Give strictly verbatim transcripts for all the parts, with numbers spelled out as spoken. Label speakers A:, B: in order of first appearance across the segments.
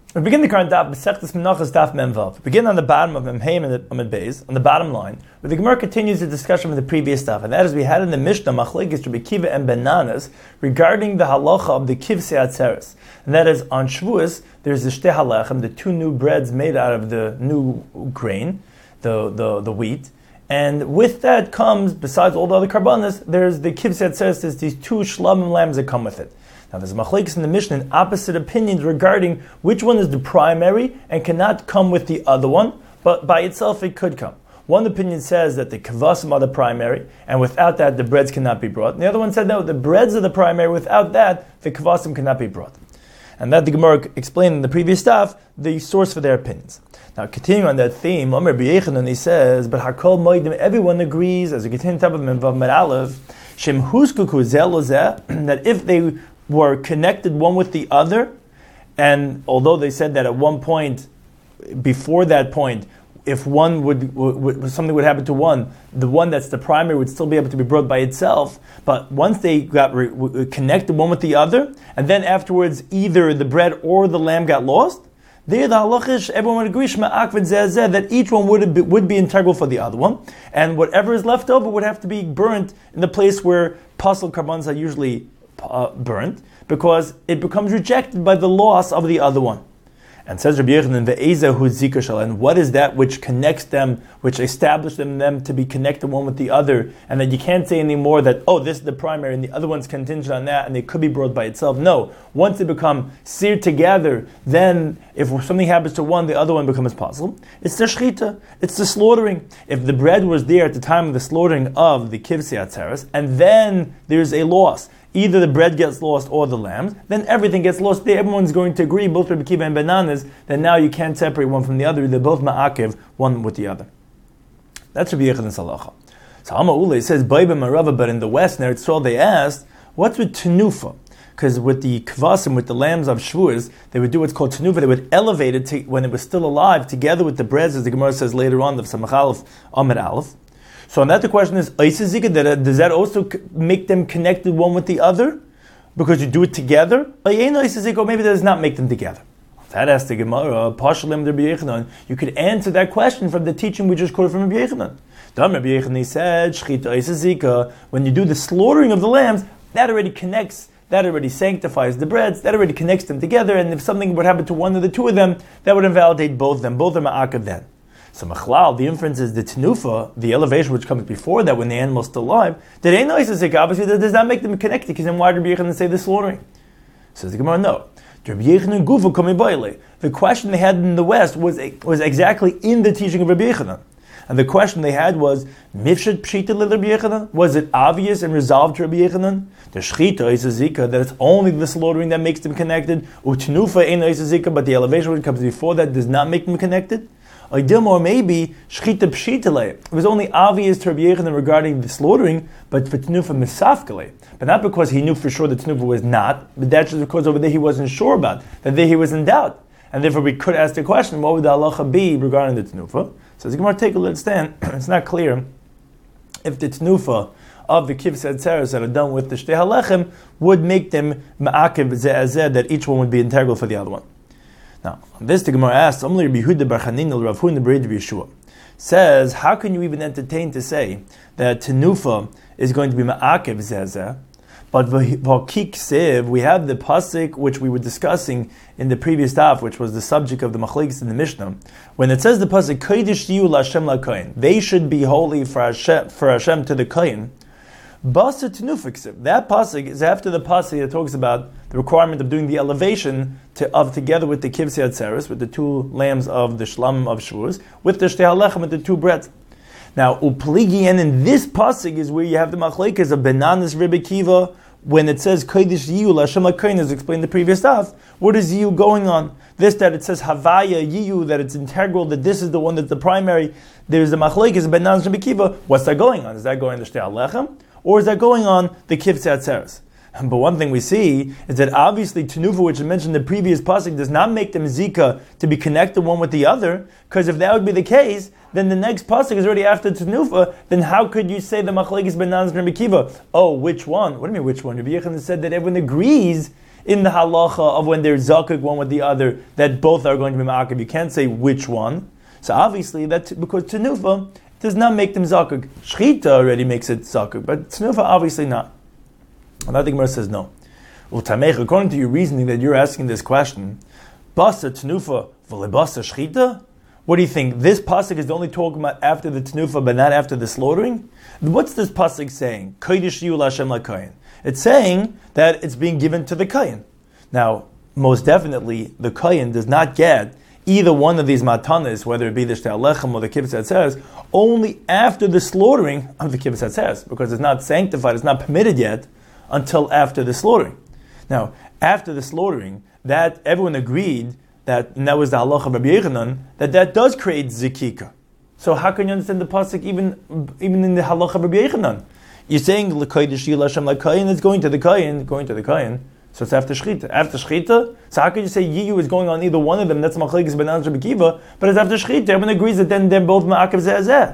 A: We begin the current daf, Masechtas Menachos daf Memvav. We begin on the bottom of Memheim and Amud Beis, on the bottom line, where the Gemara continues the discussion of the previous stuff, and that is we had in the Mishnah Machlekes Rabbi Kiva and Benanas regarding the halacha of the Kivsei Atzeres, and that is on Shavuos there's the Shtei Halechem, the two new breads made out of the new grain, the the, the wheat, and with that comes, besides all the other karbanas, there's the Kivsei Atzeres, there's these two shlamim lambs that come with it. Now there's machlekes in the Mishnah in opposite opinions regarding which one is the primary and cannot come with the other one, but by itself it could come. One opinion says that the kavasim are the primary, and without that the breads cannot be brought. And the other one said no, the breads are the primary, without that the kavasim cannot be brought. And that the Gemara explained in the previous stuff, the source for their opinions. Now continuing on that theme, Omer B'Yechanan, he says, but Hakol Moedim, everyone agrees, as we continue top of Memvav Med Aleph, Shem Huskuku Zel Lozeh, that if they were connected one with the other, and although they said that at one point, before that point, if one would, would something would happen to one, the one that's the primary would still be able to be brought by itself. But once they got re- connected one with the other, and then afterwards either the bread or the lamb got lost, there the halachish, everyone would agree that each one would be, would be integral for the other one, and whatever is left over would have to be burnt in the place where pasal karbanos are usually Uh, burnt, because it becomes rejected by the loss of the other one. And says Rabbi Yechanan, ve'eza hu zikr shel, and what is that which connects them, which establishes them, them to be connected one with the other, and that you can't say anymore that, oh, this is the primary and the other one's contingent on that, and it could be brought by itself. No, once they become seared together, then if something happens to one, the other one becomes possible. It's the shechita, it's the slaughtering. If the bread was there at the time of the slaughtering of the Kivsei Atzeres, and then there's a loss, either the bread gets lost or the lambs, then everything gets lost there. Everyone's going to agree, both Rabbi Kiva and Benanas, that now you can't separate one from the other. They're both ma'akev, one with the other. That's Rabbi Yechon's halacha. So Hama Ule says, Baiba Marava, but in the West, in Eretz Yisrael, they asked, what's with tenufa? Because with the kvasim, with the lambs of Shavuos, they would do what's called tenufa. They would elevate it to, when it was still alive, together with the breads, as the Gemara says later on, the Samach Aleph, Amid Aleph. So on that the question is, does that also make them connected one with the other? Because you do it together? Or maybe that does not make them together. That asks the Gemara, you could answer that question from the teaching we just quoted from Rabbi Yechanan. Rabbi Yechanan said, when you do the slaughtering of the lambs, that already connects, that already sanctifies the breads, that already connects them together, and if something would happen to one of the two of them, that would invalidate both of them. Both are ma'akav then. So machlal, the inference is the tenufa, the elevation which comes before that when the animal is still alive, that ain't nice as obviously that does not make them connected, because then why did Rabbi Yechanan say the slaughtering? Says the Gemara, no. The question they had in the West was was exactly in the teaching of Rabbi Yechanan. And the question they had was, Mifshet Pshita li Rabbi Yechanan? Was it obvious and resolved to Rabbi Yechanan? The Shchita is a zika, that it's only the slaughtering that makes them connected. Utenufa ain't a zika, but the elevation which comes before that does not make them connected. Or maybe Shchita Pshitale. It was only obvious to Rabbi Yechanan regarding the slaughtering, but for Tenufa Misafkale. But not because he knew for sure that Tenufa was not, but that's just because over there he wasn't sure about, that there he was in doubt. And therefore we could ask the question, what would the halacha be regarding the Tenufa? So as Gemara take a little stand, it's not clear if the Tenufa of the Kivsei Atzeres that are done with the Shtei Halechem would make them ma'akev ze'ezeh, that each one would be integral for the other one. Now, on this the Gemara asks, says, how can you even entertain to say that Tenufa is going to be ma'akev zezeh? But v'hakik sev, we have the pasuk which we were discussing in the previous daf, which was the subject of the machlekes in the Mishnah. When it says the pasuk, kodesh tiyu la'Hashem la'kohen, they should be holy for Hashem, for Hashem to the kohen. Basa Tenufa Ksiv. That pasuk is after the pasuk that talks about the requirement of doing the elevation to, of together with the Kivsei Atzeres, with the two lambs of the Shlamim of Shavuos, with the Shtei Halechem, with the two breads. Now, Upligi, and in this pasuk is where you have the machlekes of Benanas Rabbi Kiva, when it says Kodesh Yiyu L'Hashem L'Kohen, as explained in the previous stuff. What is Yiyu going on? This, that it says Havaya Yiyu, that it's integral, that this is the one that's the primary. There's the machlekes of Benanas Rabbi Kiva. What's that going on? Is that going on the Shtei Halechem? Or is that going on the Kivsei Atzeres? But one thing we see is that obviously Tenufa, which is mentioned in the previous pasuk, does not make them zika to be connected one with the other, because if that would be the case, then the next pasuk is already after Tenufa, then how could you say the machlekes Benanas and Rabbi Kiva? Oh, which one? What do you mean which one? Rabbi Yechanan said that everyone agrees in the halacha of when they're zakuk one with the other, that both are going to be ma'akiv. You can't say which one. So obviously, that's because tenufa does not make them zakuk. Shchita already makes it zakuk, but tenufa obviously not. And I think Gemara says no. Well, Tamech, according to your reasoning that you're asking this question, basa tenufa v'lebasa shchita. What do you think? This pasuk is only talking about after the tenufa, but not after the slaughtering? What's this pasuk saying? Kodesh yu l'Hashem l'kayin. It's saying that it's being given to the kayin. Now, most definitely, the kayin does not get either one of these matanas, whether it be the shtel lechem or the kibbutz atzeres, only after the slaughtering of the kibbutz atzeres, because it's not sanctified, it's not permitted yet until after the slaughtering. Now, after the slaughtering, that everyone agreed that, and that was the halacha of Rabbi Yochanan, that that does create zikika. So how can you understand the pasuk even even in the halacha of Rabbi Yochanan? You're saying l'kodesh yu l'Hashem l'kayin is going to the kayin, going to the kayin. So it's after shchita. After shchita, so how can you say yiyu is going on either one of them? That's machlekes b'nan Rabbi Kiva, but it's after shchita. Everyone agrees that then they're both ma'akev zeh zeh.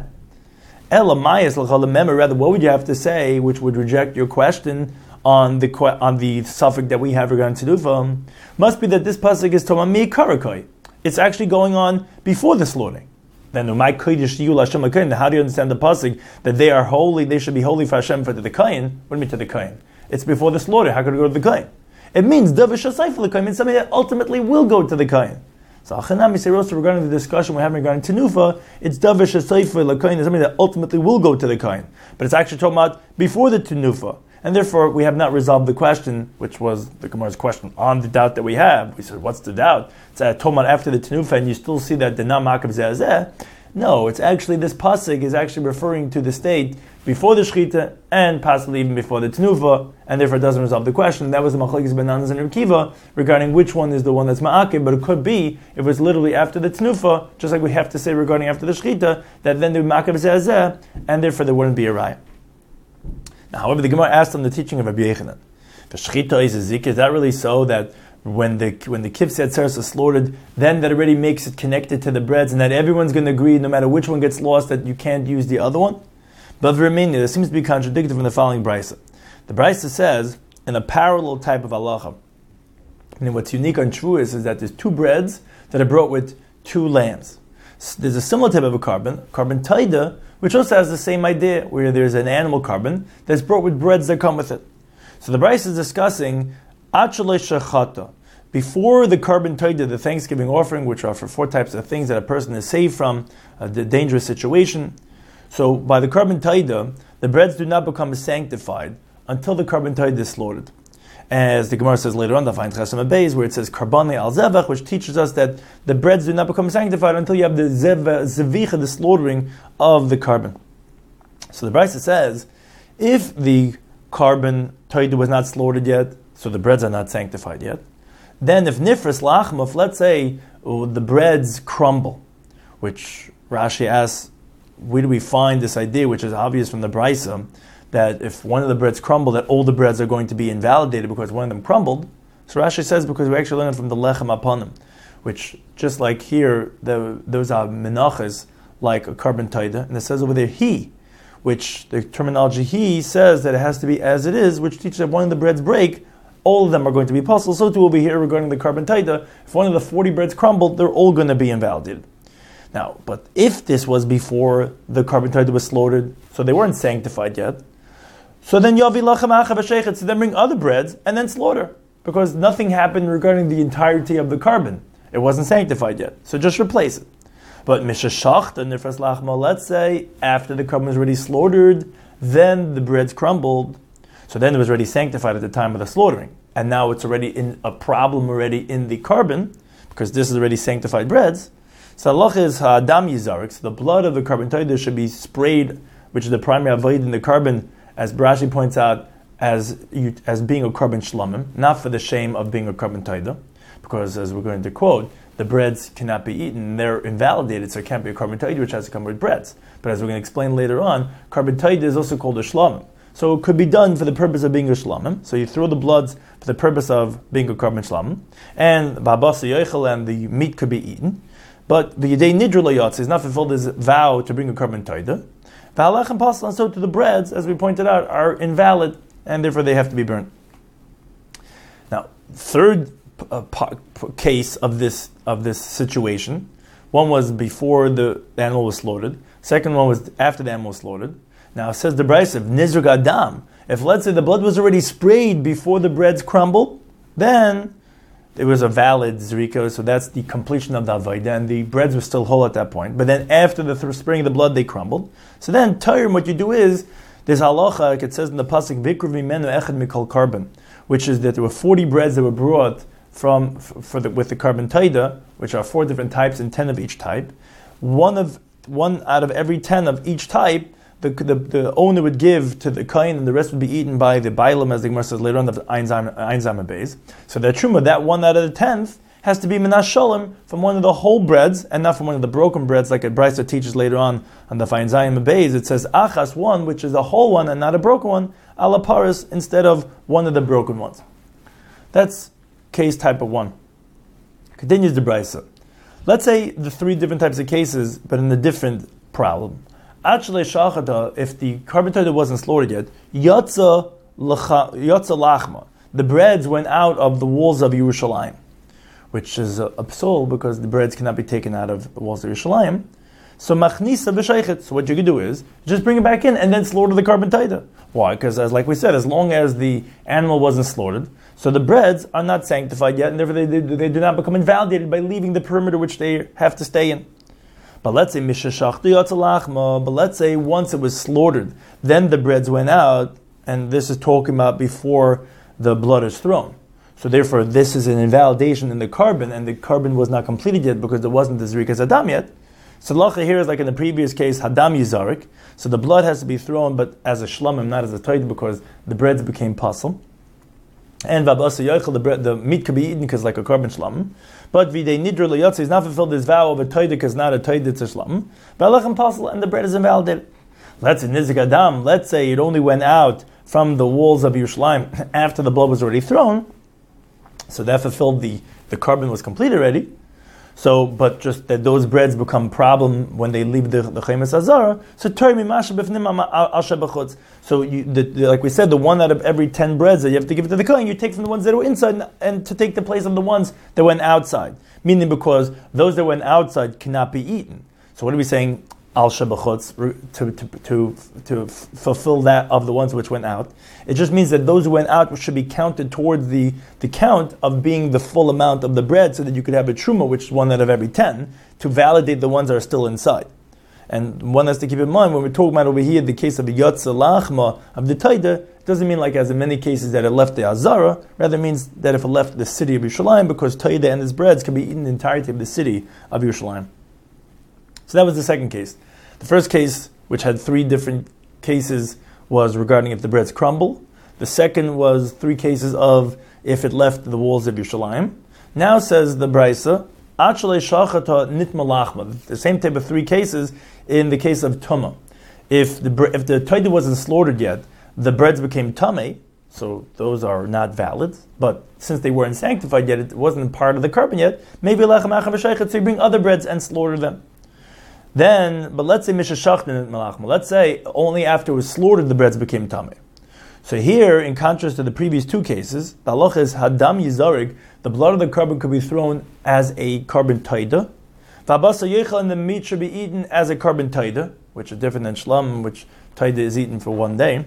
A: Ela mayas l'chol mem. Rather, what would you have to say, which would reject your question on the on the suffix that we have regarding tenufa? Must be that this pasuk is toma mi karakoi. It's actually going on before the slaughtering. Then my kodesh yu l'Hashem l'kayin. How do you understand the pasuk that they are holy? They should be holy for Hashem for the kayin. What do you mean to the kayin? It's before the slaughter. How could it go to the kayin? It means davish asayf l'kayin means something that ultimately will go to the kayin. So achanam yisei regarding the discussion we're having regarding tenufa, it's davish asayf l'kayin is something that ultimately will go to the kayin, but it's actually talking about before the tenufa. And therefore, we have not resolved the question, which was the Gemara's question on the doubt that we have. We said, what's the doubt? It's uh, Toman after the Tenufa, and you still see that the Nam Makav Zeh. No, it's actually, this pasuk is actually referring to the state before the Shechita, and possibly even before the Tenufa, and therefore it doesn't resolve the question. That was the Machlekes Bananas and Reb Kiva, regarding which one is the one that's Ma'akiv, but it could be, if it's literally after the Tenufa, just like we have to say regarding after the Shechita, that then the Ma'akiv Zeh, and therefore there wouldn't be a raya. Now, however, the Gemara asked on the teaching of Rabbi Yochanan, the shchita is a zik. Is that really so that when the when the kibbutz atzeres is slaughtered, then that already makes it connected to the breads, and that everyone's going to agree, no matter which one gets lost, that you can't use the other one? But Vermini, there seems to be contradicted from the following brisa. The brisa says in a parallel type of halacha. And what's unique on Shavuos is that there's two breads that are brought with two lambs. So there's a similar type of a carbon, carbon taida, which also has the same idea, where there's an animal carbon that's brought with breads that come with it. So the Bryce is discussing Achalei Shechata. Before the carbon taida, the Thanksgiving offering, which are for four types of things that a person is saved from, uh, the dangerous situation. So by the carbon taida, the breads do not become sanctified until the carbon taida is slaughtered. As the Gemara says later on, the Fain Chesam Beis, where it says Karbani al Zevach, which teaches us that the breads do not become sanctified until you have the Zevicha, the slaughtering of the carbon. So the Brisa says, if the carbon taida was not slaughtered yet, so the breads are not sanctified yet, then if Nifras Lachmaf, let's say oh, the breads crumble, which Rashi asks, where do we find this idea, which is obvious from the Brisa, that if one of the breads crumble, that all the breads are going to be invalidated because one of them crumbled. So Rashi says because we actually learned from the lechem aponim, which just like here, the, those are menachas like a carbon taida, and it says over there he, which the terminology he says that it has to be as it is, which teaches that one of the breads break, all of them are going to be possible. So too will be here regarding the carbon taida. If one of the forty breads crumbled, they're all going to be invalidated. Now, but if this was before the carbon taida was slaughtered, so they weren't sanctified yet, so then Yavi Lachem Achav Shechet, so then bring other breads and then slaughter. Because nothing happened regarding the entirety of the carbon. It wasn't sanctified yet. So just replace it. But Mishashach, and Nifras Lachma, let's say, after the carbon was already slaughtered, then the breads crumbled. So then it was already sanctified at the time of the slaughtering. And now it's already in a problem already in the carbon, because this is already sanctified breads. So Allah is Ha'adam Yizarik, so the blood of the carbon taida should be sprayed, which is the primary avoid in the carbon, as Brashi points out, as as being a carbon shlamim, not for the shame of being a carbon taida, because as we're going to quote, the breads cannot be eaten, they're invalidated, so it can't be a carbon taida which has to come with breads. But as we're going to explain later on, carbon taida is also called a shlamim. So it could be done for the purpose of being a shlamim. So you throw the bloods for the purpose of being a carbon shlamim, and ba'abasa yoichel, and the meat could be eaten. But the yedei nidra layatz is not fulfilled his vow to bring a carbon taida. V'halach and pasal, and so to the breads, as we pointed out, are invalid, and therefore they have to be burnt. Now, third uh, p- p- case of this of this situation. One was before the animal was slaughtered. Second one was after the animal was slaughtered. Now it says the Brisa, Nizrug Adam. If let's say the blood was already sprayed before the breads crumbled, then it was a valid zrika, so that's the completion of the avodah, and the breads were still whole at that point. But then after the th- spraying of the blood, they crumbled. So then, Tayyim, what you do is, there's halacha, like it says in the pasuk, Vikru v'menu echad mikol carbon, which is that there were forty breads that were brought from for the, with the carbon taida, which are four different types and ten of each type. One of one out of every ten of each type, the the, the owner would give to the kain, and the rest would be eaten by the bailam, as the Gemara says later on, of the einzam beis. So that truma, that one out of the tenth, has to be minas shalom from one of the whole breads, and not from one of the broken breads, like a brisa teaches later on on the einzam beis. It says achas, one, which is a whole one and not a broken one, ala paris, instead of one of the broken ones. That's case type of one. Continues the brisa. Let's say the three different types of cases, but in a different problem. Actually, shachata, if the carbon taida wasn't slaughtered yet, yatsa lachma, the breads went out of the walls of Yerushalayim, which is a, a psul because the breads cannot be taken out of the walls of Yerushalayim. So machnisa v'sheichet. So what you can do is just bring it back in and then slaughter the carbon taida. Why? Because as like we said, as long as the animal wasn't slaughtered, so the breads are not sanctified yet, and therefore they, they, they do not become invalidated by leaving the perimeter which they have to stay in. But let's say mishashachti yatzalachma. But let's say once it was slaughtered, then the breads went out, and this is talking about before the blood is thrown. So therefore, this is an invalidation in the carbon, and the carbon was not completed yet because there wasn't the zrikas adam yet. So lacha here is like in the previous case, hadam yizarik. So the blood has to be thrown, but as a shlamim, not as a taid, because the breads became pasul. And vabasa yochel, the bread, the meat could be eaten because like a carbon shlamim. But videi nidra leyotzi is not fulfilled this vow of a taid because not a taid, it's a shlamim. Balachem pasul, and the bread is invalidated. Let's say nizik adam. Let's say it only went out from the walls of Yerushalayim after the blood was already thrown. So that fulfilled the the carbon was complete already. So, but just that those breads become problem when they leave the the chemes hazara. So So, you, the, the, like we said, the one out of every ten breads that you have to give to the kohen, you take from the ones that were inside, and, and to take the place of the ones that went outside. Meaning, because those that went outside cannot be eaten. So, what are we saying? Al shabachutz to to to to fulfill that of the ones which went out. It just means that those who went out should be counted towards the, the count of being the full amount of the bread, so that you could have a truma, which is one out of every ten, to validate the ones that are still inside. And one has to keep in mind when we're talking about over here the case of the yatsa lachma of the taida, it doesn't mean like as in many cases that it left the azara. Rather, it means that if it left the city of Yerushalayim, because taida and its breads can be eaten in the entirety of the city of Yerushalayim. So that was the second case. The first case, which had three different cases, was regarding if the breads crumble. The second was three cases of if it left the walls of Yerushalayim. Now says the Brisa, Achale shachata nitma lachma. The same type of three cases in the case of Tumah. If the if the taida wasn't slaughtered yet, the breads became tamei, so those are not valid. But since they weren't sanctified yet, it wasn't part of the carbon yet, maybe lechem achav v'sheichet, so you bring other breads and slaughter them. Then, but let's say mishashachtin malachma. Let's say only after it was slaughtered the breads became tamei. So here, in contrast to the previous two cases, the halacha is hadam yizarig. The blood of the carbon could be thrown as a carbon taida. V'abasa yechal, and the meat should be eaten as a carbon taida, which is different than shlam, which taida is eaten for one day.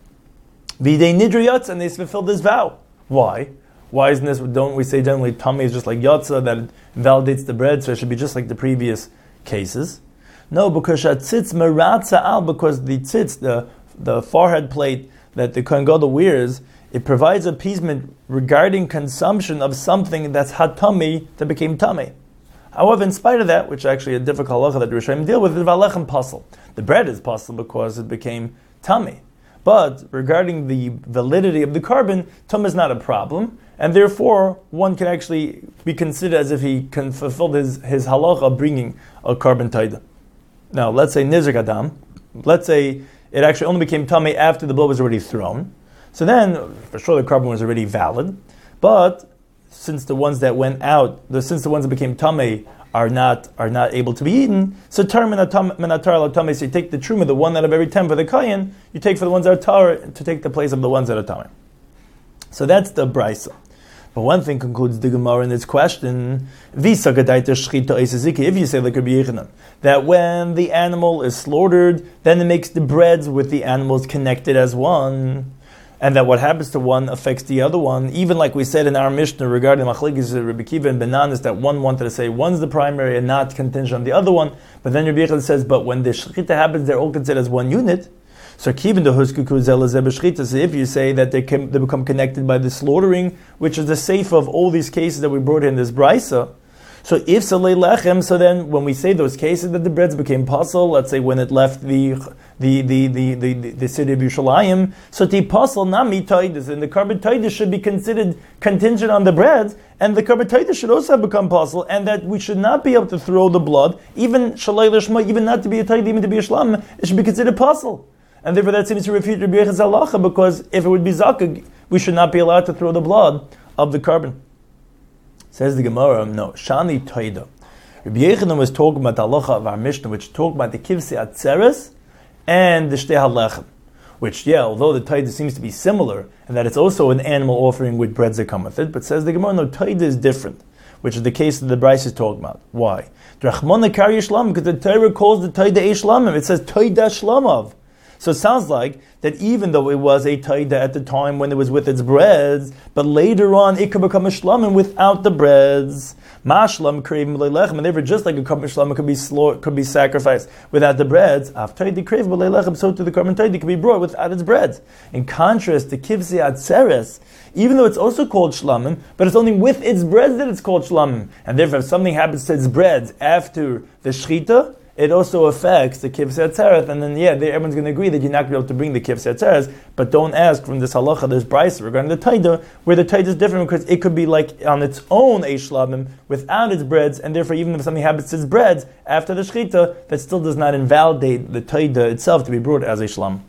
A: V'idei nidri yatsa, and they fulfill this vow. Why? Why isn't this? Don't we say generally tamei is just like yatsa, that it invalidates the bread, so it should be just like the previous cases? No, because tzitz meratza al, because the tzitz, the the forehead plate that the Kohen Gadol wears, it provides appeasement regarding consumption of something that's hatami that became tamei. However, in spite of that, which is actually a difficult halacha that Rishonim deal with, is valechem pasul. The bread is pasul because it became tamei. But regarding the validity of the carbon, tum is not a problem, and therefore one can actually be considered as if he can fulfill his his halacha of bringing a carbon taida. Now, let's say nizrik adam. Let's say it actually only became tamei after the blood was already thrown. So then, for sure, the carbon was already valid. But since the ones that went out, the, since the ones that became tamei are not are not able to be eaten, so tar menatar la tamei. So you take the truma, the one out of every ten for the kayin, you take for the ones that are tar to take the place of the ones that are tamei. So that's the brisa. But one thing concludes the Gemara in its question, if you say like Rabbi Yechanan, that when the animal is slaughtered, then it makes the breads with the animals connected as one, and that what happens to one affects the other one, even like we said in our Mishnah regarding Machlekes Rabbi Kiva and Bananas, that one wanted to say one's the primary and not contingent on the other one, but then Rabbi Yechanan says, but when the Shechita happens, they're all considered as one unit. So even the so if you say that they, can, they become connected by the slaughtering, which is the safe of all these cases that we brought in this brisa. So if salei lechem, so then when we say those cases that the breads became puzzle, let's say when it left the the the the the, the, the city of Yerushalayim, so the puzzle nami taidus, and the carbon taidus should be considered contingent on the breads, and the carbon taidus should also have become puzzle, and that we should not be able to throw the blood, even shalei lishma, even not to be a taid, even to be a shlam, it should be considered puzzle. And therefore that seems to refute Rabbi Yechon's halacha, because if it would be zakah, we should not be allowed to throw the blood of the carbon. Says the Gemara, no, Shani Toida. Rabbi Yechanan was talking about the halacha of our Mishnah, which talked about the kivsei atzeres and the shtei halechem, which, yeah, although the Toida seems to be similar, and that it's also an animal offering with breads that come with it, but says the Gemara, no, Toida is different, which is the case that the Bryce is talking about. Why? Because the Torah calls the Toida a shlamim. It says Toida shlamav. So it sounds like that even though it was a taida at the time when it was with its breads, but later on it could become a shlamim without the breads. Mashlam krevim leilechem, and therefore just like a carbon shlamim could be slaughtered, could be sacrificed without the breads, af taidi krevim leilechem, so to the carbon taidi could be brought without its breads. In contrast, the kivsei atzeres, even though it's also called shlamim, but it's only with its breads that it's called shlamim, and therefore if something happens to its breads after the shchita, it also affects the kivsei atzeres, and then yeah, everyone's going to agree that you're not going to be able to bring the kivsei atzeres, but don't ask from this halacha, there's brisa regarding the taida, where the taida is different because it could be like on its own a shlamim without its breads, and therefore even if something happens to its breads after the shchita, that still does not invalidate the taida itself to be brought as a shlam.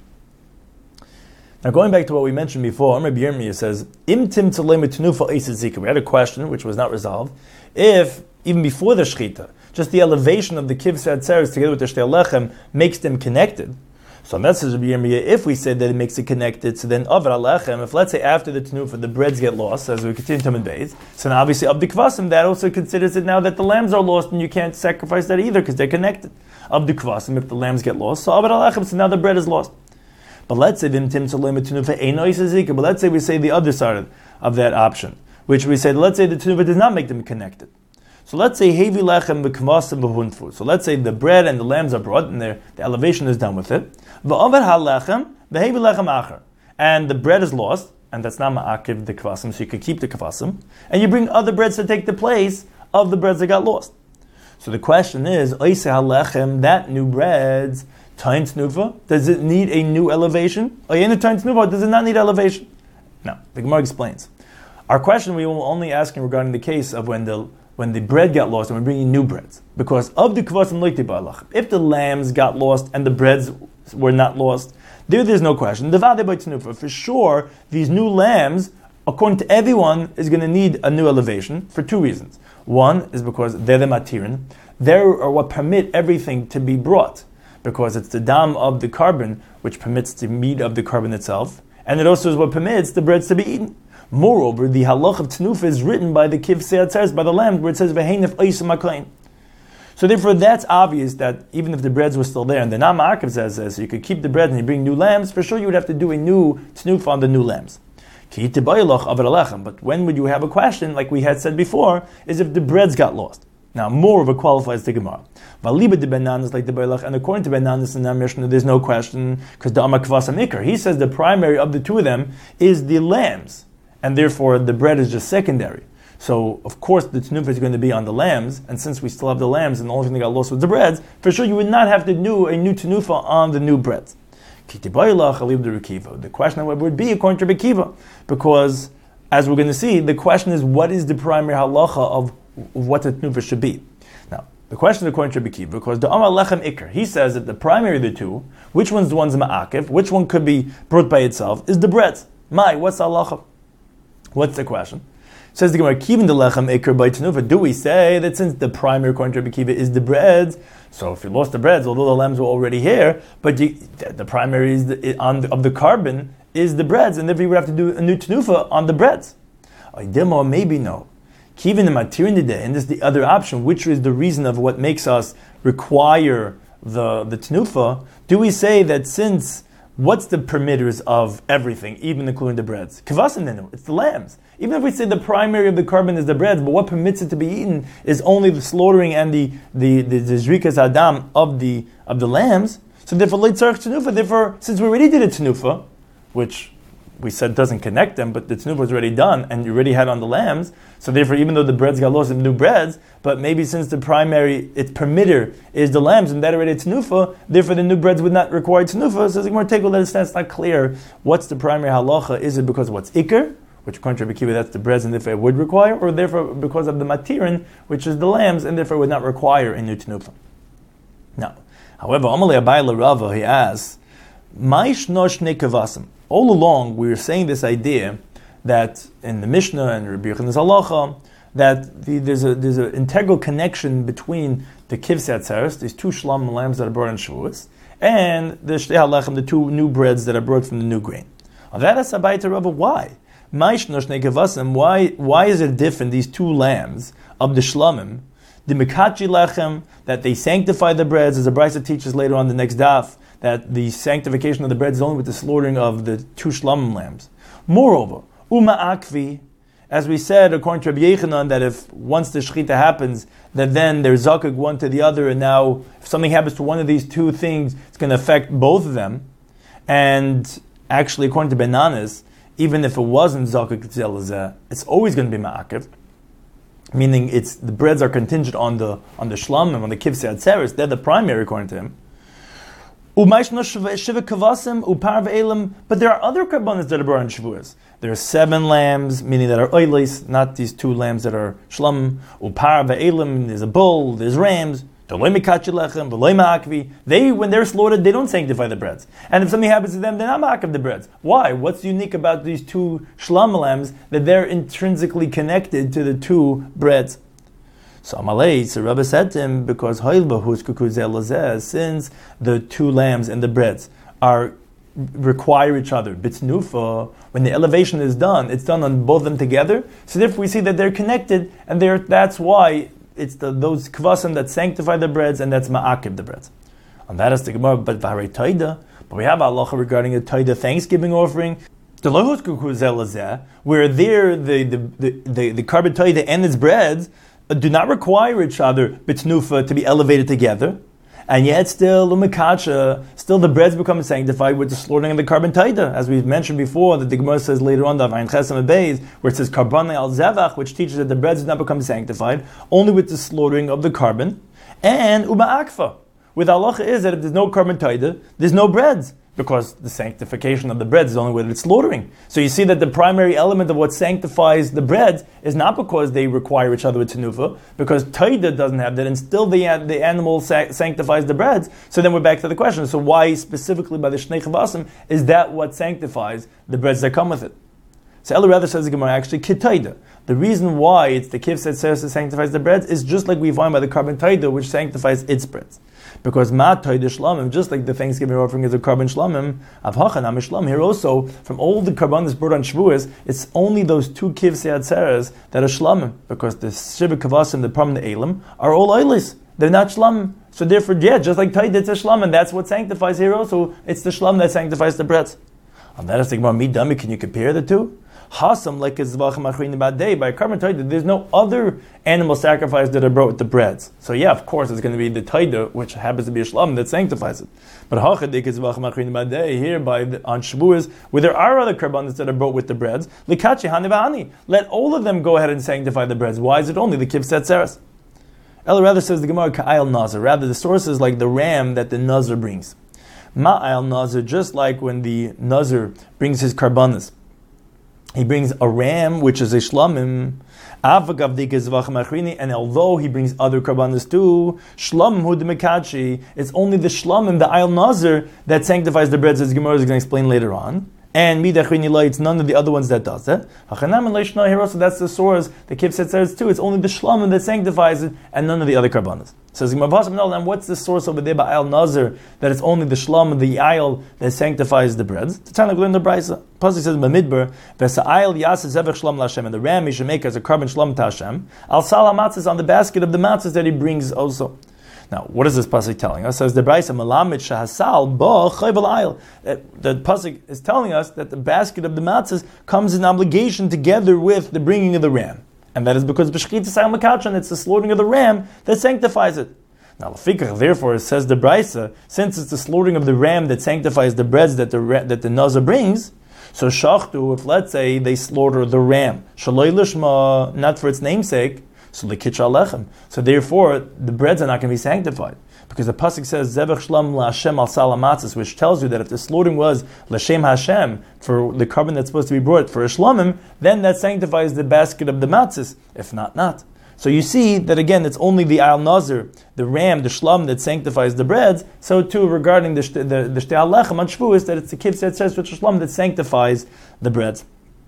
A: Now going back to what we mentioned before, Rabbi Yirmiyah says, Im tim tzalei mitnufa eis zika. We had a question which was not resolved. If even before the shchita, just the elevation of the kivsei atzeres together with the shtei halechem makes them connected. So that says Rabbi Yirmiyah, if we say that it makes it connected, so then avar alechem, if let's say after the tenufa the breads get lost, as we continue to Beis, so now obviously of the kvasim, that also considers it now that the lambs are lost, and you can't sacrifice that either because they're connected. Of the kvasim, if the lambs get lost, so avar alechem, so now the bread is lost. But let's say vim tim tzalei tenufa eino isazika. But let's say we say the other side of, of that option, which we say, let's say the tenufa does not make them connected. So let's say hevi lechem b'kvasim b'hunfu. So let's say the bread and the lambs are brought, and the elevation is done with it. V'over halechem b'hevi lechem acher, and the bread is lost, and that's not ma'akiv the kvasim, so you could keep the kvasim, and you bring other breads to take the place of the breads that got lost. So the question is, oise halechem, that new breads, tain tnufa, does it need a new elevation? Oyenu tain tnufa, does it not need elevation? No, the Gemara explains. Our question we will only asking regarding the case of when the when the bread got lost and we're bringing new breads. Because of the kvasim loiti ba'alach, if the lambs got lost and the breads were not lost, there there's no question. For sure, these new lambs, according to everyone, is going to need a new elevation for two reasons. One is because they're the matirin. They are what permit everything to be brought, because it's the dam of the carbon which permits the meat of the carbon itself, and it also is what permits the breads to be eaten. Moreover, the halach of tenufa is written by the kivsei atzeres, by the lamb, where it says v'heinef oisem hakain. So therefore, that's obvious that even if the breads were still there, and the Nam Ma'akev says this, so you could keep the bread and you bring new lambs, for sure you would have to do a new tenufa on the new lambs. But when would you have a question, like we had said before, is if the breads got lost. Now, more of a qualifies the Gemara. Valiba de bananas like the Bailach, and according to bananas in our Mishnah, there's no question, because the Amar Kvasa Mikar, he says the primary of the two of them is the lambs, and therefore the bread is just secondary. So, of course, the tenufa is going to be on the lambs, and since we still have the lambs, and the only thing that got lost was the breads, for sure you would not have to do a new tenufa on the new breads. The question would be according to Rabbi Kiva, because, as we're going to see, the question is, what is the primary halacha of what the tenufa should be? Now, the question is according to Rabbi Kiva, because the Amar Lechem Iker, he says that the primary of the two, which one's the one's ma'akev, which one could be brought by itself, is the breads. Mai, what's the halacha? What's the question? Says the Gemara, Kivin the lechem ikr by tenufa. Do we say that since the primary according to Rabbi Kiva is the breads, so if you lost the breads, although the lambs were already here, but you, the primary is the, on the, of the carbon is the breads, and therefore you would have to do a new tenufa on the breads. Or maybe no. Even the matirin day, and this is the other option, which is the reason of what makes us require the the tenufa. Do we say that since what's the permitters of everything, even including the breads? Kavasin, it's the lambs. Even if we say the primary of the carbon is the breads, but what permits it to be eaten is only the slaughtering and the the the, the zrikas adam of the of the lambs. So therefore, late tzarich tenufa. Therefore, since we already did a tenufa, which we said doesn't connect them, but the tenufa was already done, and you already had on the lambs. So therefore, even though the breads got lost in new breads, but maybe since the primary, its permitter is the lambs, and that already tenufa, therefore the new breads would not require tenufa. So the Gemara take a look, it's not clear what's the primary halacha. Is it because of what's ikr, which according to Rabbi Akiva, that's the breads, and therefore it would require, or therefore because of the matirin, which is the lambs, and therefore would not require a new tenufa. Now, however, Amalei Abai LaRava, he asks, Maish nosh nekavasim. All along, we were saying this idea that in the Mishnah and Rabbi Yochanan's halacha, that the, there's a there's an integral connection between the kivsei atzeres, these two shlam lambs that are brought in Shavuos, and the shtei halechem, the two new breads that are brought from the new grain. That is Abayta Rava. Why? Why why is it different? These two lambs of the shlamim, the mekachi lechem, that they sanctify the breads, as the Brisa teaches later on the next daf, that the sanctification of the bread is only with the slaughtering of the two shlamim lambs. Moreover, uma akvi, as we said, according to Rabbi Yechanan, that if once the shechita happens, that then there's zakuk one to the other, and now if something happens to one of these two things, it's going to affect both of them. And actually, according to Benanas, even if it wasn't zakuk zelazeh, it's always going to be ma'akiv. Meaning, it's the breads are contingent on the on the shlamim, on the kivsei atzeres. They're the primary, according to him. But there are other karbanos that are brought in Shavuos. There are seven lambs, meaning that are oilis, not these two lambs that are shlam. Upar ve'elim, there's a bull, there's rams. They, when they're slaughtered, they don't sanctify the breads. And if something happens to them, they're not ma'akiv the breads. Why? What's unique about these two shlam lambs that they're intrinsically connected to the two breads? So Amalei, so Rabbi said to him, because since the two lambs and the breads are require each other, bitnufa, when the elevation is done, it's done on both of them together. So therefore we see that they're connected, and they're, that's why it's the, those kvasim that sanctify the breads, and that's ma'akib the breads. And that is the Gemara, but v'harei taida, but we have halacha regarding a taida Thanksgiving offering, the lohos kukuzelazeh, where there the the the the, the carbon taida and its breads do not require each other, bitnufa, to be elevated together, and yet still, lumikacha, still the breads become sanctified with the slaughtering of the carbon taida, as we've mentioned before, that the Gemara says later on, the Avayin Chesam Beis, where it says karbon al zevach, which teaches that the breads do not become sanctified, only with the slaughtering of the carbon, and uma akfa, with halacha is that if there's no carbon taida, there's no breads, because the sanctification of the bread is only with its slaughtering. So you see that the primary element of what sanctifies the breads is not because they require each other with tenufa, because taida doesn't have that, and still the the animal sa- sanctifies the breads. So then we're back to the question, so why specifically by the shnei chavasim is that what sanctifies the breads that come with it? So Ella rather says the Gemara, actually, kitaida. The reason why it's the kivsei atzeres that sanctifies the breads is just like we find by the carbon taida, which sanctifies its breads. Because ma taida shlamim, just like the Thanksgiving offering is a carbon shlamim, avhachan amishlam, here also, from all the karbanos brought on Shavuos, it's only those two kivsei atzeres that are shlamim, because the shiva kavasim, the pram, the elim, are all oilis. They're not shlamim. So therefore, yeah, just like taida, it's a shlam, and that's what sanctifies here also. It's the shlam that sanctifies the breads. And that is the Gemara, midami, can you compare the two? Hasam, like a zvachim achrin about day, by carbon taida, there's no other animal sacrifice that are brought with the breads. So yeah, of course, it's going to be the taida, which happens to be a shlam that sanctifies it. But hachadik is zvachim achrin about day, here by the, on Shavuos, where there are other karbanos that are brought with the breads, likachi hanivani, let all of them go ahead and sanctify the breads. Why is it only the kivsei atzeres? El rather says the Gemara ka'ayil nazar. Rather, the source is like the ram that the nazar brings. Ma'ayil nazar, just like when the nazar brings his karbanos. He brings a ram, which is a shlamim, and although he brings other karbanos too, shlamim hu demekachi, it's only the shlamim, the ayil nazar, that sanctifies the breads, as Gemara is going to explain later on. and midachrini lo, it's none of the other ones that does it. So that's the source. The Kivset says too. It's only the shlamim that sanctifies it, and none of the other karbanas. Says no, then what's the source over there by Ayal Nazir that it's only the shlam, the ayal that sanctifies the breads? The time we learn the brisa. Pasuk says Bamidbar, Vesa ayal yaseh zevach shlam laHashem, and the ram he should make as a carbon shlam to Hashem. Al sal hamatzis, on the basket of the matzahs that he brings also. Now, what is this pasuk telling us? Says the brisa Malamid shahasal bo chayvel ayal. The pasuk is telling us that the basket of the matzahs comes in obligation together with the bringing of the ram. And that is because b'shchita sayil makachan, it's the slaughtering of the ram that sanctifies it. Now, therefore, it says the brisa, since it's the slaughtering of the ram that sanctifies the breads that the that the nazar brings, so shachtu, if let's say they slaughter the ram, shaloi lishma, not for its namesake, so lekitcha lechem. So therefore, the breads are not going to be sanctified. Because the pasuk says zevach shlam laHashem al sal hamatzis, which tells you that if the slaughtering was l'shem Hashem, for the carbon that's supposed to be brought for a shlamim, then that sanctifies the basket of the matzahs. If not, not. So you see that again, it's only the Ayal Nazir, the ram, the shlam that sanctifies the breads. So too regarding the the the shtei halechem on Shavuos, that it's the Kivset says for shlam that sanctifies the breads.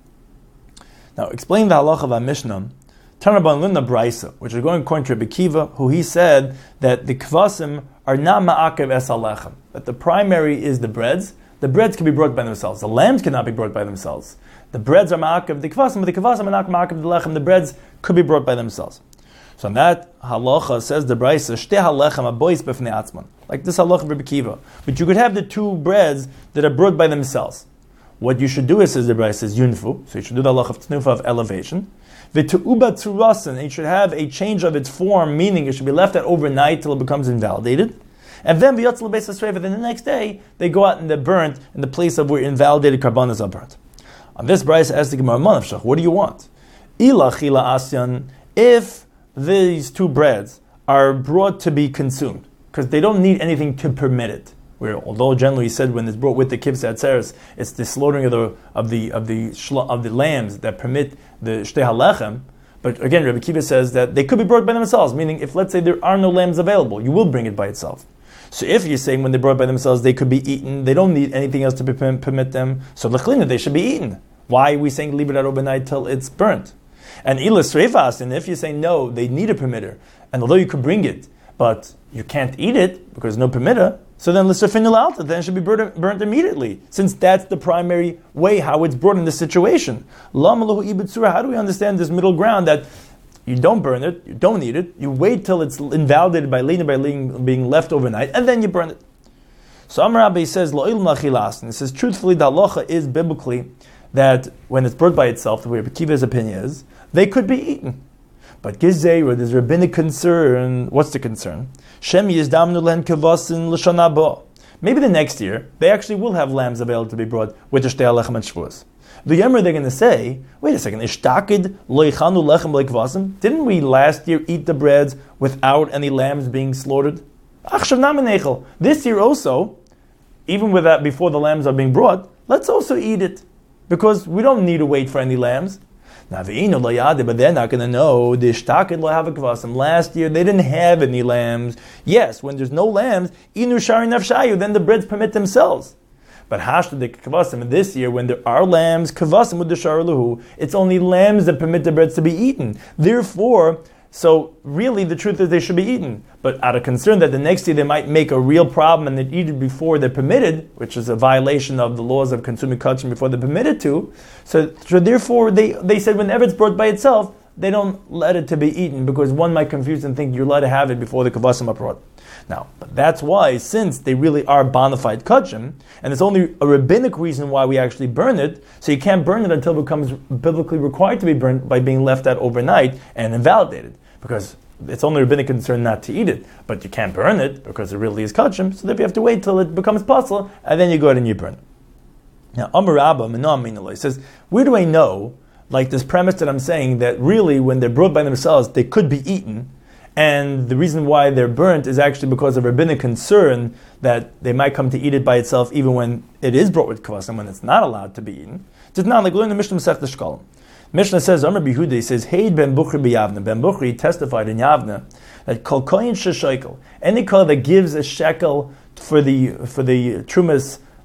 A: Now explain the halacha of our Mishnah. Tanaban Lunda Braisa, which is going according to Rebbe Kiva, who he said that the kvasim are not ma'akev es halechem, that the primary is the breads. The breads can be brought by themselves. The lambs cannot be brought by themselves. The breads are ma'akev the kvasim, but the kvasim are not ma'akev the lechem. The breads could be brought by themselves. So on that halacha says the Braisa, shtei halechem abois b'fnei atzman, like this halacha of Rebbe Kiva. But you could have the two breads that are brought by themselves. What you should do is, says the Braisa, is yunfu. So you should do the halacha of tnufa of elevation. V'tu'uba tzurasan, it should have a change of its form, meaning it should be left out overnight till it becomes invalidated. And then v'yotzel beis hasreva, then the next day they go out and they're burnt in the place of where invalidated karbanas are burnt. On this Braisa asks the Gemara, Manavshach, what do you want? Ila chila asyan, if these two breads are brought to be consumed, because they don't need anything to permit it. Where, although generally said when it's brought with the kivsei atzeres, it's the slaughtering of the of the of the shla, of the lambs that permit the shtei halechem. But again, Rebbe Kiva says that they could be brought by themselves. Meaning, if let's say there are no lambs available, you will bring it by itself. So if you're saying when they're brought by themselves, they could be eaten, they don't need anything else to be, permit them. So lechlina, they should be eaten. Why are we saying leave it out overnight till it's burnt? And ilas reifas, and if you say no, they need a permitter, and although you could bring it, but you can't eat it because no permitter, so then l'safin alta, then it should be burnt, burnt immediately, since that's the primary way how it's brought in this situation. How do we understand this middle ground that you don't burn it, you don't eat it, you wait till it's invalidated by leaning by leaning, being left overnight, and then you burn it? So Amar Rabbi says, Lo'il machilas, and it says truthfully the halacha is biblically that when it's brought by itself, the way Rebbe Kiva's opinion is, they could be eaten. But Gizera, there's rabbinic concern. What's the concern? Shem yizdamnu len kavasin l'shana ba. Maybe the next year, they actually will have lambs available to be brought with the shtei halechem and shvuos. The Yemer, they're going to say, wait a second, ishtakid loichanu lechem lekvasim? Didn't we last year eat the breads without any lambs being slaughtered? Achshav naminechel. This year also, even with that, before the lambs are being brought, let's also eat it. Because we don't need to wait for any lambs. But they're not going to know. Last year they didn't have any lambs. Yes, when there's no lambs, then the breads permit themselves. But this year, when there are lambs, it's only lambs that permit the breads to be eaten. Therefore, so really the truth is they should be eaten. But out of concern that the next year they might make a real problem and they eat it before they're permitted, which is a violation of the laws of consuming kachim before they're permitted to, so, so therefore they, they said whenever it's brought by itself, they don't let it to be eaten, because one might confuse and think you're allowed to have it before the kavasim are brought. Now, but that's why, since they really are bona fide kachim, and it's only a rabbinic reason why we actually burn it, so you can't burn it until it becomes biblically required to be burned by being left out overnight and invalidated. Because it's only rabbinic concern not to eat it, but you can't burn it because it really is kachim, so that you have to wait till it becomes possible, and then you go ahead and you burn it. Now, Amar Rabba, Menam Minallah, says, where do I know, like this premise that I'm saying, that really when they're brought by themselves, they could be eaten, and the reason why they're burnt is actually because of rabbinic concern that they might come to eat it by itself even when it is brought with kvasim, when it's not allowed to be eaten. It's not like learn the Mishnah Masechta Shkalim. Mishnah says, Amar Bihuda says, Heid ben Bukhri b'Yavna. Ben Bukhri testified in Yavna that kol koyin sheshekel, any kol that gives a shekel for the for the trumas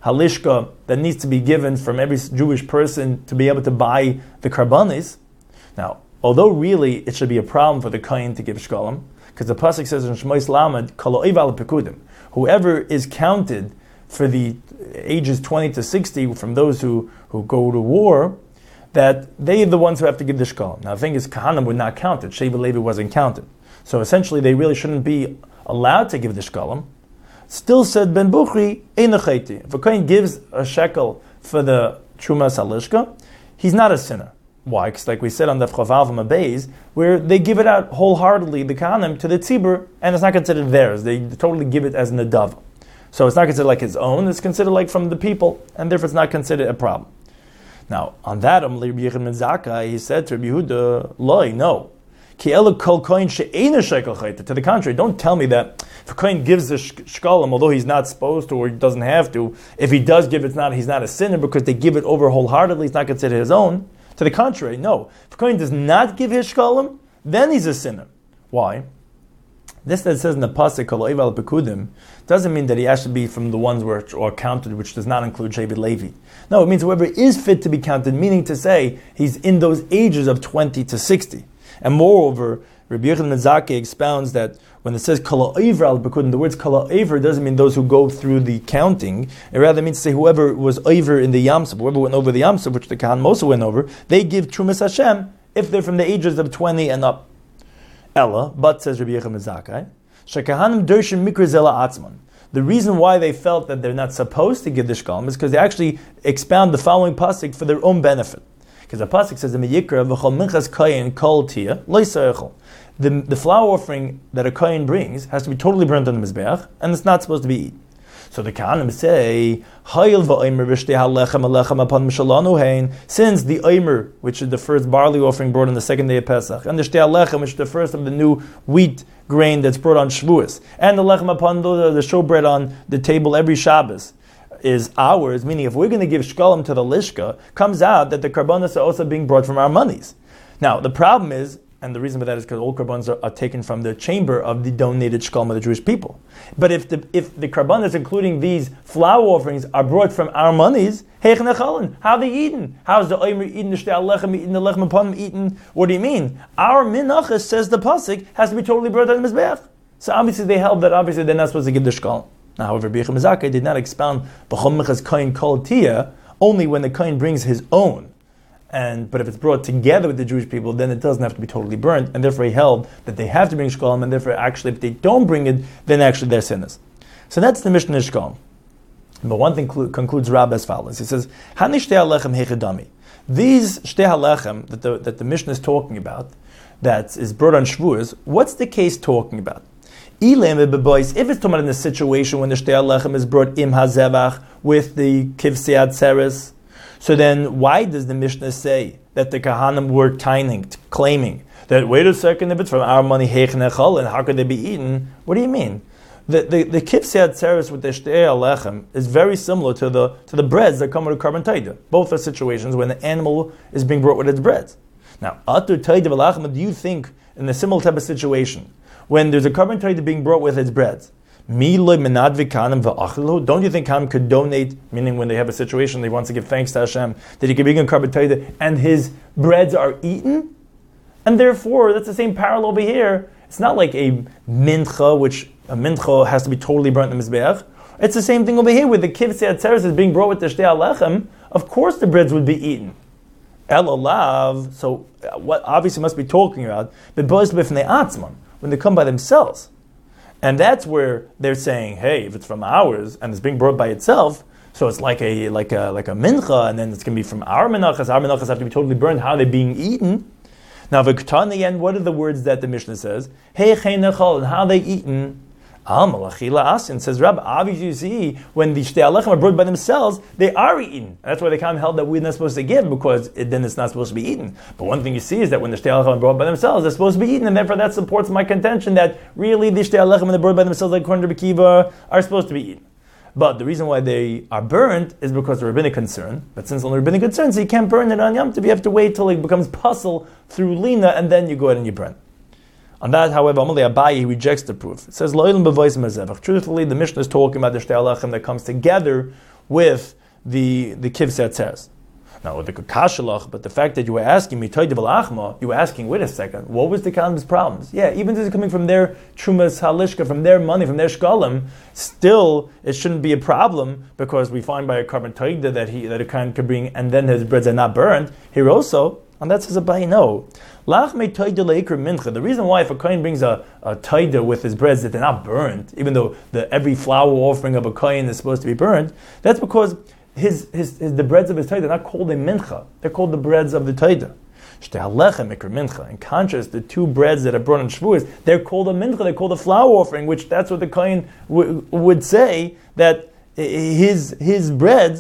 A: halishka that needs to be given from every Jewish person to be able to buy the karbanis. Now, although really it should be a problem for the kohen to give shkolim, because the pasuk says in Shmois Lamed, Kol ha'oiv al pekudim, whoever is counted for the ages twenty to sixty from those who, who go to war, that they are the ones who have to give the shkolim. Now the thing is, Kahanim were not counted. Shevi Levi wasn't counted. So essentially they really shouldn't be allowed to give the shkolim. Still said Ben Buchri, Ein Chaiti. If a kohen gives a shekel for the Trumas Halishka, he's not a sinner. Why? Because like we said on the Chavav Mabeis, where they give it out wholeheartedly, the Kahanim, to the Tzibur, and it's not considered theirs. They totally give it as Nadav. So it's not considered like his own, it's considered like from the people, and therefore it's not considered a problem. Now, on that, Rabbi Yechon ben Zakkai, he said to Rabbi Yehuda, Loi, no. To the contrary, don't tell me that if a kohen gives the shkalim, although he's not supposed to or he doesn't have to, if he does give it, it's not, he's not a sinner because they give it over wholeheartedly, it's not considered his own. To the contrary, no. If a kohen does not give his shkalim, then he's a sinner. Why? This that says in the pasuk Kol ha'oiv al pekudim doesn't mean that he has to be from the ones which are counted, which does not include Shevi Levi. No, it means whoever is fit to be counted, meaning to say he's in those ages of twenty to sixty. And moreover, Rabbi Yechon ben Zakkai expounds that when it says Kol ha'oiv al pekudim, the words Kol ha'oiv doesn't mean those who go through the counting. It rather means to say whoever was over in the Yamsuf, whoever went over the Yamsuf, which the Kahan Mosa went over, they give Trumas Hashem if they're from the ages of twenty and up. Ella, but says Rabbi Yechon ben Zakkai, Shekahanim Dershim Mikra Zela Atzman. The reason why they felt that they're not supposed to give the shkalim is because they actually expound the following pasuk for their own benefit. Because the pasuk says in Meyikra, V'chol minchas kohen kol tia lo yisayachol. The the flour offering that a kohen brings has to be totally burnt on the mizbeach, and it's not supposed to be eaten. So the Kahanim say, Hayil v'oimer v'shtei halechem alechem upon mishalanu hein, since the oimer, which is the first barley offering brought on the second day of Pesach, and the shtei halechem, which is the first of the new wheat grain that's brought on Shavuos, and the lechem upon the, the showbread on the table every Shabbos, is ours, meaning if we're going to give shkalim to the lishka, comes out that the karbanos are also being brought from our monies. Now, the problem is, and the reason for that is because all karbanos are, are taken from the chamber of the donated shkalim of the Jewish people. But if the if the karbanos, including these flour offerings, are brought from our monies, how are they eaten? How is the oimer eaten, the shtei halechem eaten, the lechem upon eaten? What do you mean? Our minachas, says the pasuk, has to be totally brought on the mizbeach. So obviously they held that obviously they're not supposed to give the shkalim. Now, however, Rabbi Yechon ben Zakkai did not expound b'chol minchas kohen kol tia only when the kohen brings his own. And but if it's brought together with the Jewish people, then it doesn't have to be totally burnt, and therefore he held that they have to bring shkalim, and therefore actually if they don't bring it, then actually they're sinners. So that's the Mishnah Shkalim. But one thing clu- concludes Rab as follows. He says, Hani shtei halechem heichadami. These shtei halechem that the, that the Mishnah is talking about, that is brought on Shavuos, what's the case talking about? If it's talking about in a situation when the shtei halechem is brought im hazevach with the kivsei atzeres, so then why does the Mishnah say that the Kahanim were tining, claiming that, wait a second, if it's from our money, heichen and how could they be eaten? What do you mean? The the, the kivsei atzeres with the shtei halechem is very similar to the to the breads that come with a carbon taida. Both are situations when the animal is being brought with its breads. Now, atur taida v'lachem, do you think in a similar type of situation, when there's a carbon taida being brought with its breads, don't you think Kahanim could donate, meaning when they have a situation they want to give thanks to Hashem, that he could bring a carbon taida and his breads are eaten? And therefore, that's the same parallel over here. It's not like a mincha, which a mincha has to be totally burnt in the mizbeach. It's the same thing over here, where the kivsei atzeres is being brought with the shtei halechem. Of course the breads would be eaten. El olav, so what obviously must be talking about, but boys b'fnei atzman, when they come by themselves. And that's where they're saying, hey, if it's from ours and it's being brought by itself, so it's like a like a like a mincha, and then it's going to be from our menachas. Our menachas have to be totally burned. How are they being eaten? Now, v'ktan again, what are the words that the Mishnah says? Hey, cheinachol, and how are they eaten? Al malachila asin, says Rabbi. Obviously, you see, when the shtei halechem are brought by themselves, they are eaten. That's why they kind of held that we're not supposed to give, because it, then it's not supposed to be eaten. But one thing you see is that when the shtei halechem are brought by themselves, they're supposed to be eaten, and therefore that supports my contention that really the shtei halechem, when they're brought by themselves, like according to Rabbi Kiva, are supposed to be eaten. But the reason why they are burnt is because of rabbinic concern. But since only rabbinic concern, so you can't burn it on Yom Tov, you have to wait till it becomes puzzle through lina, and then you go ahead and you burn. On that, however, Amalei Abaye rejects the proof. It says, Truthfully, the Mishnah is talking about the shtei halechem that comes together with the the kivsei atzeres. Now, with the kashalach, but the fact that you were asking me, you were asking, wait a second, what was the Kalim's problems? Yeah, even if it's coming from their trumas halishka, from their money, from their shkalim, still it shouldn't be a problem because we find by a carbon taida that he that a Kohen could bring, and then his breads are not burned. Here also, and that says a bay no. The reason why if a Kohen brings a, a taida with his breads that they're not burned, even though the every flour offering of a Kohen is supposed to be burned, that's because His, his, his, the breads of his taida are not called a mincha. They're called the breads of the taida. In contrast, the two breads that are brought on Shavuos, they're called a mincha. They're called a flour offering, which that's what the kohen w- would say that his his breads,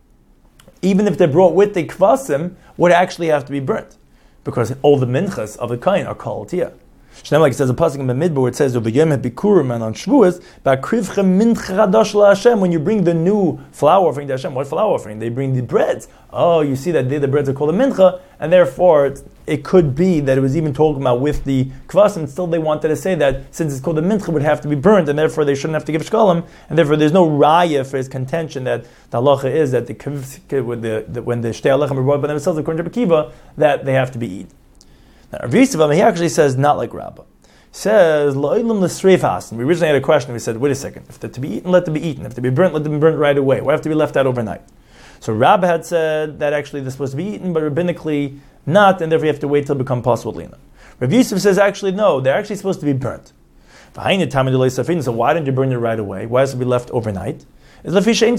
A: even if they're brought with the kvasim, would actually have to be burnt because all the minchas of the kohen are called here. Like it says a pasuk in the midbar where it says over Yom Bikurim and on Shavuos, "Ba'krivchem mincha chadash laHashem." When you bring the new flour offering to Hashem, what flour offering? They bring the breads. Oh, you see that they, the breads are called a mincha, and therefore it, it could be that it was even talking about with the kvasim. Still, they wanted to say that since it's called a mincha, it would have to be burnt, and therefore they shouldn't have to give shkalim, and therefore there's no raya for his contention that the halacha is that the, with the, the when the shtei alechem are brought by themselves according to Rabbi Akiva, that they have to be eaten. Now, Rav Yisrael, he actually says not like Rabbah. He says, Lo'ilim l'sreif hasen. We originally had a question. We said, wait a second. If they're to be eaten, let them be eaten. If they're to be burnt, let them be burnt right away. Why have to be left out overnight? So Rabbah had said that actually they're supposed to be eaten, but rabbinically not, and therefore you have to wait till it becomes possible lina. Rav Yisrael says, actually, no, they're actually supposed to be burnt. So why don't you burn it right away? Why has it be left overnight? It's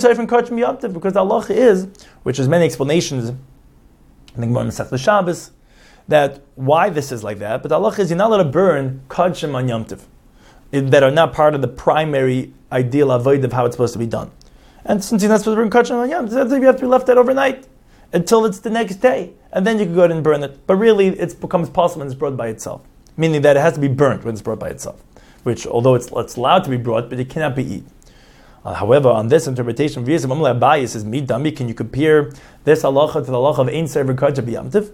A: because the halacha is, which is many explanations, I think more in Masechta Shabbos, that why this is like that, but the halacha is you're not allowed to burn kachim on Yom Tov that are not part of the primary ideal avoid of how it's supposed to be done. And since you're not supposed to burn kachim on Yom Tov, you have to be left out overnight until it's the next day, and then you can go ahead and burn it. But really, it becomes possible when it's brought by itself, meaning that it has to be burnt when it's brought by itself, which although it's, it's allowed to be brought, but it cannot be eaten. Uh, however, on this interpretation, says, "Midami, can you compare this halacha to the halacha of ein sever kachim b'Yom Tov?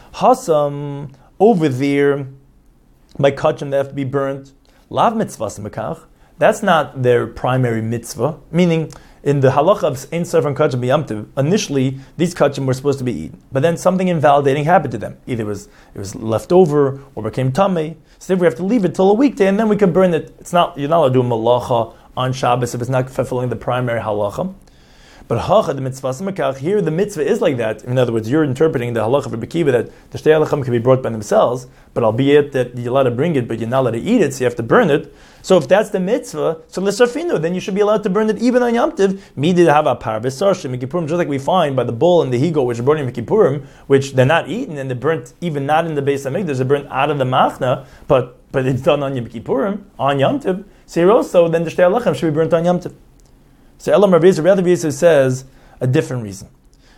A: Hasam over there by kachim they have to be burnt. Lav mitzvahs mekach. That's not their primary mitzvah. Meaning, in the halacha of ein sever kachim b'Yom Tov, initially these kachim were supposed to be eaten, but then something invalidating happened to them. Either it was it was left over or became tamei. So then we have to leave it till a weekday, and then we can burn it. It's not you're not allowed to do malacha on Shabbos if it's not fulfilling the primary halacha. But hacha the mitzvah makach, here the mitzvah is like that. In other words, you're interpreting the halacha of Rabbi Akiva that the shtei alechem can be brought by themselves, but albeit that you're allowed to bring it, but you're not allowed to eat it, so you have to burn it. So if that's the mitzvah, so l'safinu, then you should be allowed to burn it even on Yom Tov. Midid have a par v'sarshim Kippurim, just like we find by the bull and the higo, which are burned in Kippurim, which they're not eaten and they're burnt even not in the Beis Hamikdash, they're burnt out of the machna, but but it's done on Yom Kippurim on Yom Tov. So here also, then the shtei alechem should be burnt on Yom Tov. So Elam Rav Yisrael, Rav Yisrael says a different reason.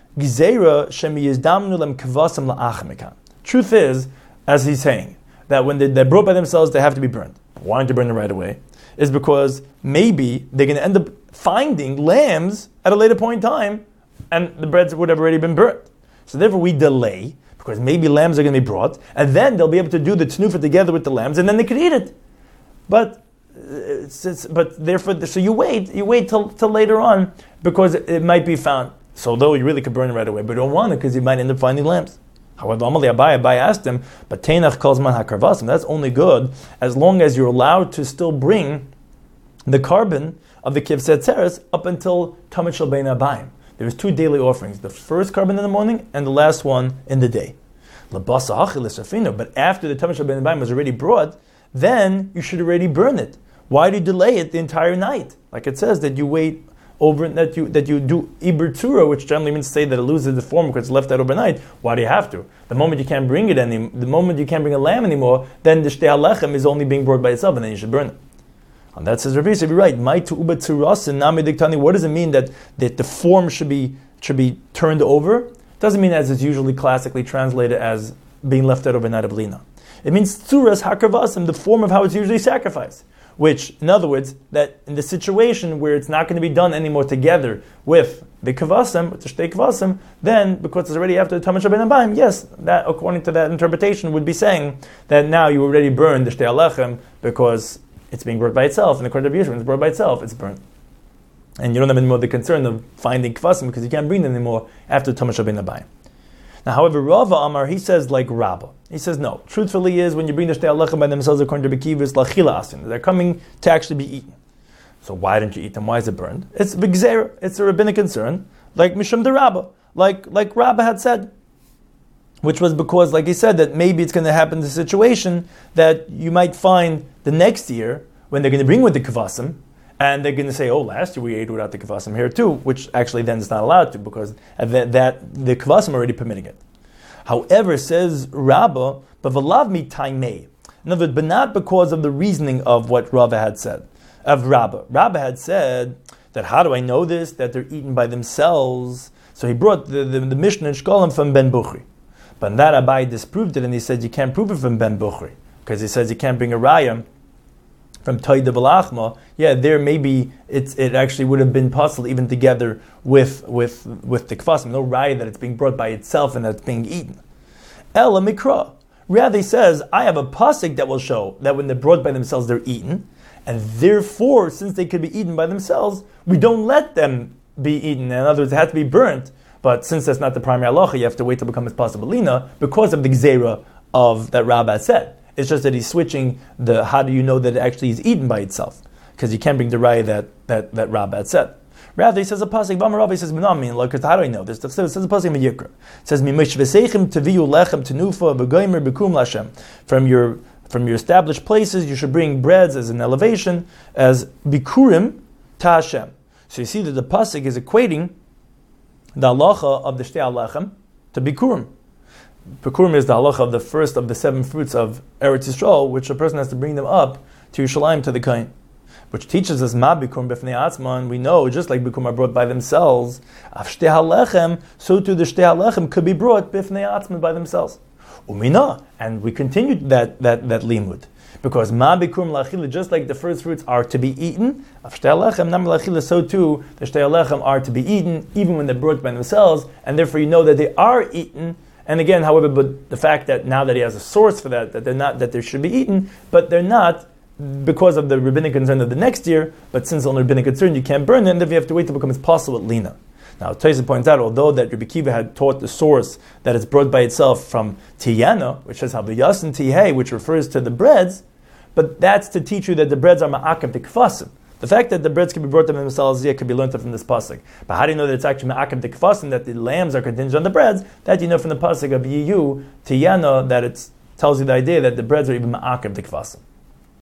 A: Truth is, as he's saying, that when they, they're brought by themselves, they have to be burned. Why don't you burn them right away? Is because maybe they're going to end up finding lambs at a later point in time, and the breads would have already been burnt. So therefore we delay, because maybe lambs are going to be brought, and then they'll be able to do the tnufa together with the lambs, and then they could eat it. But It's, it's, but therefore, so you wait, you wait till, till later on because it, it might be found. So though you really could burn it right away, but you don't want it because you might end up finding lambs. However, Amalei Abai Abai asked him, but Teinach calls man hakarvasim. That's only good as long as you're allowed to still bring the carbon of the kivsei atzeres up until Tamid Shel Bein Abayim. There was two daily offerings: the first carbon in the morning and the last one in the day. Labasa hachil esafino. But after the Tamid Shel Bein Abayim was already brought, then you should already burn it. Why do you delay it the entire night? Like it says that you wait over that you that you do iber tzura, which generally means to say that it loses the form because it's left out overnight. Why do you have to? The moment you can't bring it any, the moment you can't bring a lamb anymore, then the shtei alechem is only being brought by itself, and then you should burn it. And that says Rav Yisrael, you're right. My tu uba tzurasin nami diktani. What does it mean that, that the form should be should be turned over? It doesn't mean as it's usually classically translated as being left out overnight of lina. It means tzuras hakarvasim, the form of how it's usually sacrificed. Which, in other words, that in the situation where it's not going to be done anymore together with the kavasim, with the shtei kavasim, then, because it's already after the Tamid Shel Bein Abayim, yes, that, according to that interpretation, would be saying that now you already burned the shtei alechem because it's being burned by itself, and according to Yisrael, when it's burned by itself, it's burned. And you don't have any more the concern of finding kvasim because you can't bring them anymore after Tumash Rabbeinu Abayim. Now, however, Rava Amar, he says like Rabbah. He says no. Truthfully is when you bring the Shtei Alechem by themselves according to Rebbe Akiva, it's lachila asin. They're coming to actually be eaten. So why don't you eat them? Why is it burned? It's big zera. It's a rabbinic concern, like Mishum de Rabbah, like like Rabbah had said, which was because, like he said, that maybe it's going to happen in the situation that you might find the next year when they're going to bring with the kvasim, and they're going to say, oh, last year we ate without the kvasim here too, which actually then is not allowed to because that, that the kvasim are already permitting it. However, says Rabbah, but v'lav mi taimei. In other words, but not because of the reasoning of what Rava had said, of Rabbah. Rabbah had said that how do I know this, that they're eaten by themselves? So he brought the, the, the Mishnah in Shkolim from Ben Bukhri. But that Abai disproved it, and he said you can't prove it from Ben Bukhri, because he says you can't bring a raya from Toida Balachma. Yeah, there maybe it's, it actually would have been possible even together with with with the kvasim. No raya that it's being brought by itself and that it's being eaten. Ela Mikra. Rather, he says I have a pasuk that will show that when they're brought by themselves, they're eaten, and therefore, since they could be eaten by themselves, we don't let them be eaten. In other words, they have to be burnt. But since that's not the primary halacha, you have to wait till it becomes possible lina because of the gzera of that Rabbah said. It's just that he's switching the how do you know that it actually is eaten by itself? Because you can't bring the raya that that that Rabbah said. Rather, he says a pasuk. Bama Rabbi says minamin. Look, how do I know this? It says a pasuk in Yikra. It says mimish v'seichem teviu lechem tenufa v'goymer b'kum lashem. From your from your established places, you should bring breads as an elevation as bikurim ta Hashem. So you see that the pasuk is equating the halacha of the Shtei Alechem to Bikurim. Bikurim is the halacha of the first of the seven fruits of Eretz Yisrael, which a person has to bring them up to Yerushalayim to the Kohen, which teaches us Ma Bikurim B'fnei Atzman. We know just like Bikurim are brought by themselves, Av Shtei Alechem, so too the Shtei Alechem could be brought B'fnei Atzman by themselves. Umina, and we continued that that that limud. Because ma bikurim lachila, just like the first fruits are to be eaten, of shtei alechem nam lachila, so too the shtei alechem are to be eaten, even when they're brought by themselves, and therefore you know that they are eaten. And again, however, but the fact that now that he has a source for that, that they're not, that they should be eaten, but they're not because of the rabbinic concern of the next year. But since on the rabbinic concern you can't burn them, then you have to wait to become as possible lina. Now, Taisa points out, although that Rebbe Akiva had taught the source that it's brought by itself from tiyana, which is haviyas and tihei, which refers to the breads. But that's to teach you that the breads are ma'akim to kvasim. The fact that the breads can be brought to themselves, yeah, can be learned from this pasuk. But how do you know that it's actually ma'akim to kvasim, that the lambs are contingent on the breads? That you know from the pasuk of Yiyu, Tiyana, that it tells you the idea that the breads are even ma'akim to kvasim.